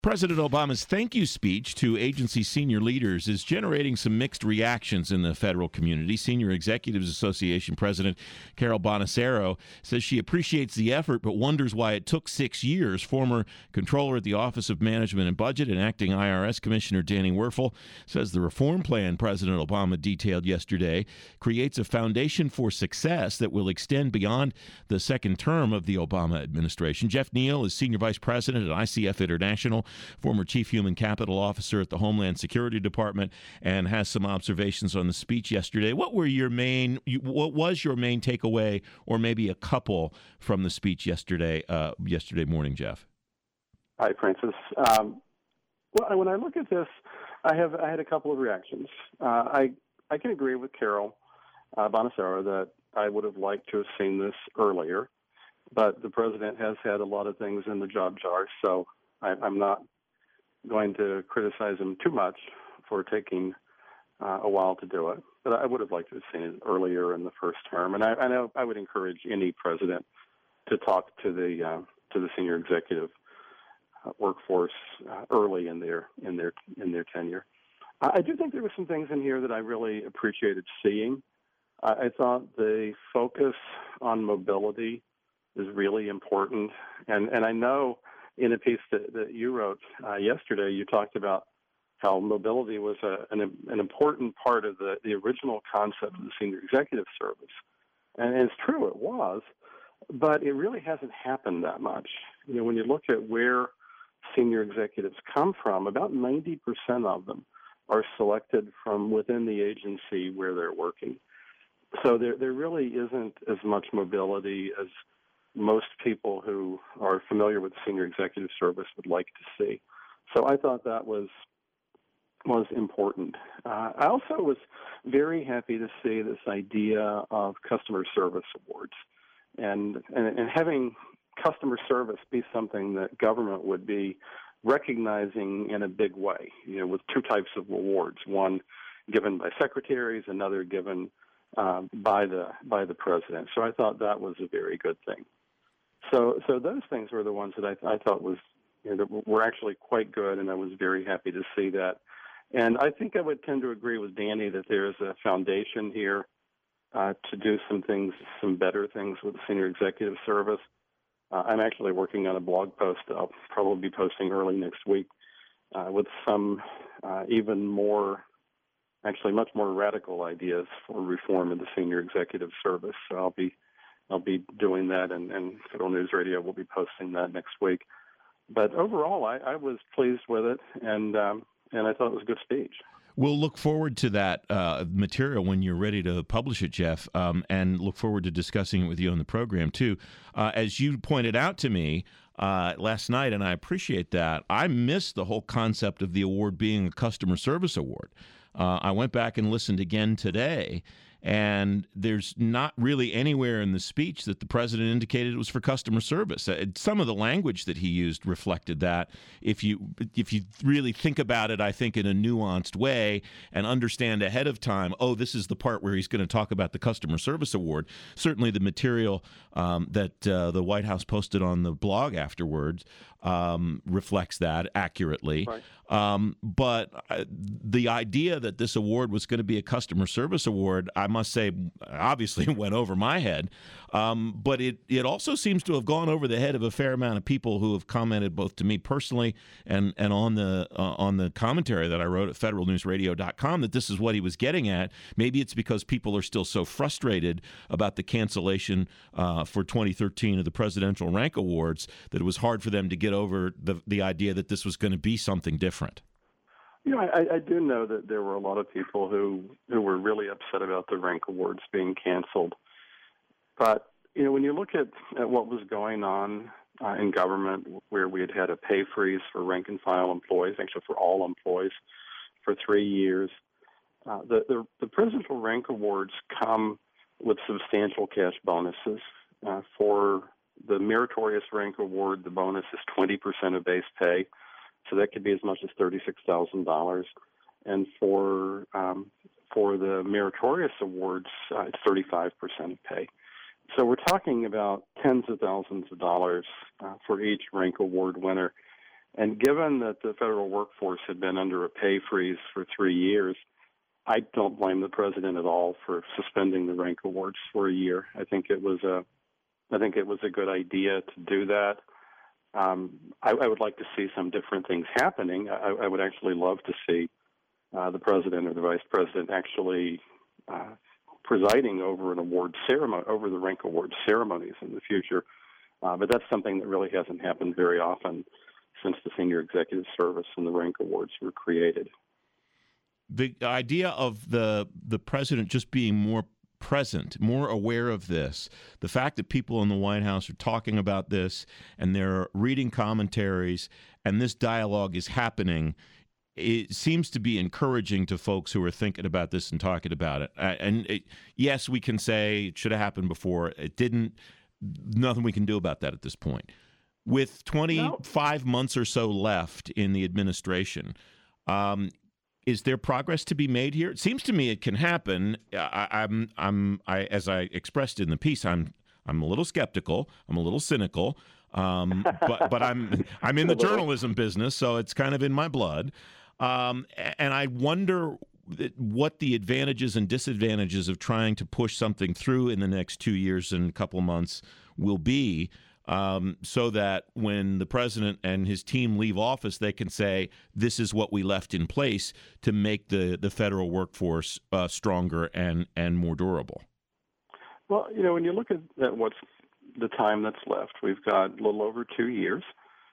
President Obama's thank you speech to agency senior leaders is generating some mixed reactions in the federal community. Senior Executives Association President Carol Bonacero says she appreciates the effort but wonders why it took 6 years. Former Comptroller at the Office of Management and Budget and acting IRS Commissioner Danny Werfel says the reform plan President Obama detailed yesterday creates a foundation for success that will extend beyond the second term of the Obama administration. Jeff Neal is Senior Vice President at ICF International, former Chief Human Capital Officer at the Homeland Security Department, and has some observations on the speech yesterday. What was your main takeaway, or maybe a couple from the speech yesterday morning, Jeff? Hi, Francis. Well, when I look at this, I had a couple of reactions. I can agree with Carol Bonacero that I would have liked to have seen this earlier, but the president has had a lot of things in the job jar, so I'm not going to criticize him too much for taking a while to do it. But I would have liked to have seen it earlier in the first term. And I know I would encourage any president to talk to the senior executive workforce early in their tenure. I do think there were some things in here that I really appreciated seeing. I thought the focus on mobility is really important, and I know. In a piece that you wrote yesterday, you talked about how mobility was an important part of the original concept of the senior executive service. And it's true, it was, but it really hasn't happened that much. You know, when you look at where senior executives come from, about 90% of them are selected from within the agency where they're working. So there really isn't as much mobility as most people who are familiar with senior executive service would like to see. So I thought that was important. I also was very happy to see this idea of customer service awards and having customer service be something that government would be recognizing in a big way, you know, with two types of awards, one given by secretaries, another given by the president. So I thought that was a very good thing. So those things were the ones that I thought were actually quite good, and I was very happy to see that. And I think I would tend to agree with Danny that there is a foundation here to do some better things with the senior executive service. I'm actually working on a blog post that I'll probably be posting early next week with some even more, actually much more radical ideas for reform of the senior executive service. So I'll be doing that, and Federal News Radio will be posting that next week. But overall, I was pleased with it, and I thought it was a good speech. We'll look forward to that material when you're ready to publish it, Jeff, and look forward to discussing it with you on the program, too. As you pointed out to me last night, and I appreciate that, I missed the whole concept of the award being a customer service award. I went back and listened again today, and there's not really anywhere in the speech that the president indicated it was for customer service. Some of the language that he used reflected that. If you really think about it, I think in a nuanced way and understand ahead of time, this is the part where he's going to talk about the customer service award. Certainly the material that the White House posted on the blog afterwards reflects that accurately. Right. But the idea that this award was going to be a customer service award, I must say, obviously went over my head. But it also seems to have gone over the head of a fair amount of people who have commented both to me personally and on the commentary that I wrote at federalnewsradio.com that this is what he was getting at. Maybe it's because people are still so frustrated about the cancellation for 2013 of the Presidential Rank Awards that it was hard for them to get over the idea that this was going to be something different. You know, I do know that there were a lot of people who were really upset about the rank awards being canceled. But, you know, when you look at what was going on in government, where we had a pay freeze for rank and file employees, actually for all employees, for 3 years, the presidential rank awards come with substantial cash bonuses. For the meritorious rank award, the bonus is 20% of base pay. So that could be as much as $36,000, and for the meritorious awards, it's 35% of pay. So we're talking about tens of thousands of dollars for each rank award winner, And given that the federal workforce had been under a pay freeze for 3 years, I don't blame the president at all for suspending the rank awards for a year. I think it was a good idea to do that. I would like to see some different things happening. I would actually love to see the president or the vice president actually presiding over an award ceremony, over the rank award ceremonies in the future. But that's something that really hasn't happened very often since the Senior Executive Service and the rank awards were created. The idea of the president just being more present, more aware of this, the fact that people in the White House are talking about this and they're reading commentaries and this dialogue is happening, it seems to be encouraging to folks who are thinking about this and talking about it. Yes, we can say it should have happened before. It didn't. Nothing we can do about that at this point. With 25 months or so left in the administration, is there progress to be made here? It seems to me it can happen. As I expressed in the piece, I'm a little skeptical. I'm a little cynical. But I'm in the journalism business, so it's kind of in my blood. And I wonder what the advantages and disadvantages of trying to push something through in the next 2 years and a couple of months will be, so that when the president and his team leave office, they can say, this is what we left in place to make the federal workforce stronger and more durable. Well, when you look at what's the time that's left, we've got a little over 2 years.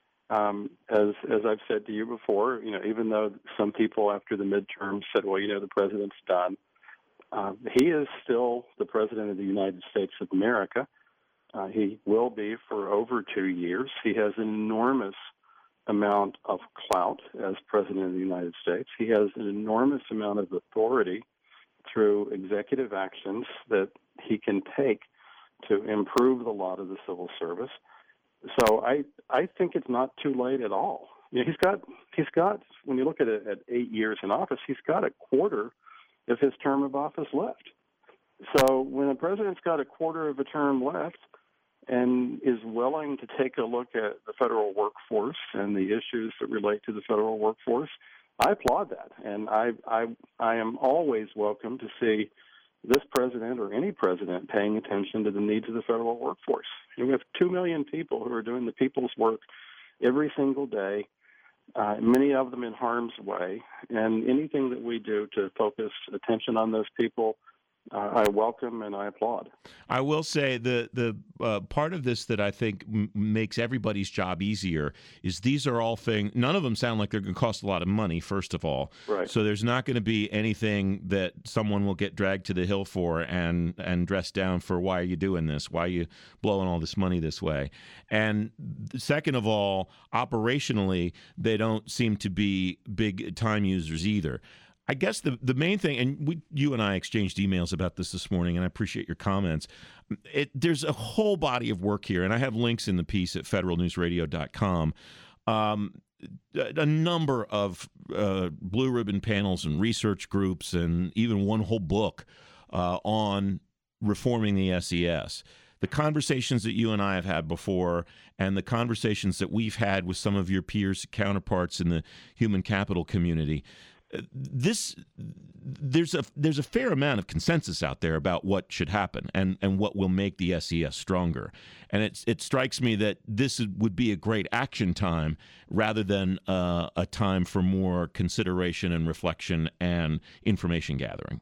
As I've said to you before, even though some people after the midterm said, well, the president's done, he is still the president of the United States of America. He will be for over 2 years. He has an enormous amount of clout as president of the United States. He has an enormous amount of authority through executive actions that he can take to improve the lot of the civil service. So I think it's not too late at all. He's got when you look at it at 8 years in office, he's got a quarter of his term of office left. So when a president's got a quarter of a term left and is willing to take a look at the federal workforce and the issues that relate to the federal workforce, I applaud that. And I am always welcome to see this president or any president paying attention to the needs of the federal workforce. We have 2 million people who are doing the people's work every single day, many of them in harm's way. And anything that we do to focus attention on those people, I welcome and I applaud. I will say the part of this that I think makes everybody's job easier is these are all things, none of them sound like they're going to cost a lot of money, first of all. Right. So there's not going to be anything that someone will get dragged to the hill for and dressed down for, why are you doing this? Why are you blowing all this money this way? And second of all, operationally, they don't seem to be big time users either. I guess the main thing, and you and I exchanged emails about this morning, and I appreciate your comments. There's a whole body of work here, and I have links in the piece at federalnewsradio.com. A number of blue ribbon panels and research groups, and even one whole book on reforming the SES. The conversations that you and I have had before, and the conversations that we've had with some of your peers, counterparts in the human capital community. There's a fair amount of consensus out there about what should happen and what will make the SES stronger. And it strikes me that this would be a great action time rather than a time for more consideration and reflection and information gathering.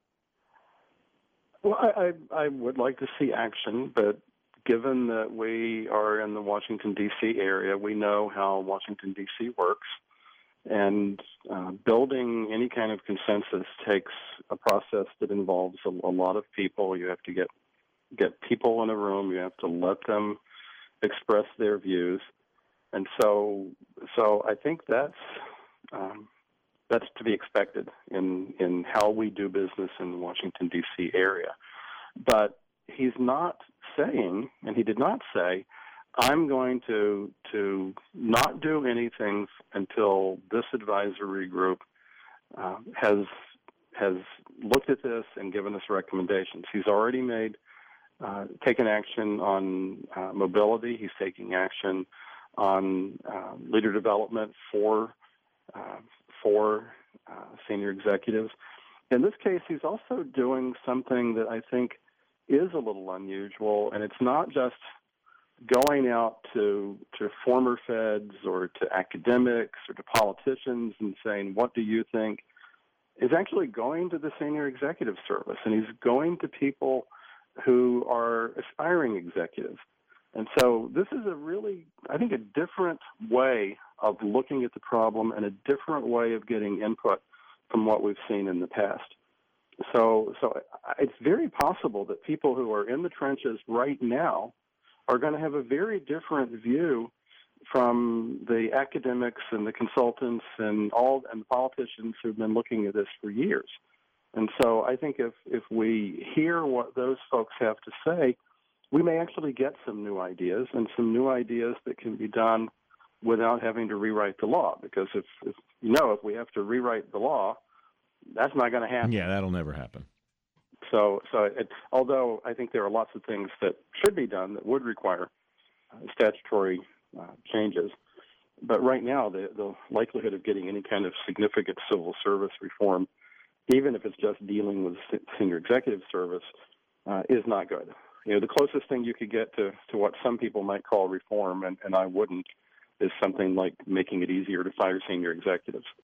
Well, I would like to see action, but given that we are in the Washington, D.C. area, we know how Washington, D.C. works. And building any kind of consensus takes a process that involves a lot of people. You have to get people in a room. You have to let them express their views. And so I think that's to be expected in how we do business in the Washington, D.C. area. But he's not saying, and he did not say, I'm going to not do anything until this advisory group has looked at this and given us recommendations. He's already taken action on mobility. He's taking action on leader development uh, for senior executives. In this case, he's also doing something that I think is a little unusual, and it's not just going out to former feds or to academics or to politicians and saying, what do you think? Is actually going to the senior executive service, and he's going to people who are aspiring executives. And so this is a really, I think, a different way of looking at the problem and a different way of getting input from what we've seen in the past. So it's very possible that people who are in the trenches right now are going to have a very different view from the academics and the consultants and the politicians who've been looking at this for years. And so I think if we hear what those folks have to say, we may actually get some new ideas and some new ideas that can be done without having to rewrite the law. Because if we have to rewrite the law, that's not going to happen. Yeah, that'll never happen. So although I think there are lots of things that should be done that would require statutory changes, but right now the likelihood of getting any kind of significant civil service reform, even if it's just dealing with senior executive service, is not good. The closest thing you could get to what some people might call reform, and I wouldn't, is something like making it easier to fire senior executives.